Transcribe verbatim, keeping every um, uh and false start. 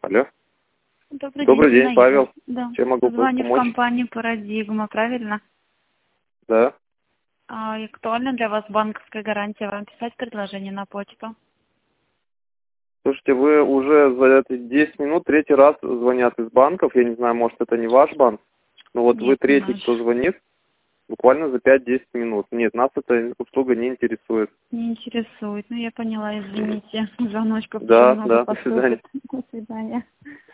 Алло. Добрый, Добрый день, день, Наиля. Павел. Да. Чем могу Звоню в помочь? компанию «Парадигма», правильно? Да. А, и актуальна для вас банковская гарантия. Вам писать предложение на почту? Слушайте, вы уже за эти десять минут третий раз звонят из банков. Я не знаю, может, это не ваш банк. Но вот вы Нет, не третий, наш. кто звонит, буквально за пять-десять минут. Нет, нас эта услуга не интересует. Не интересует. Ну, я поняла, извините. Звоночков уже Да, много да, до свидания. поступит. До свидания.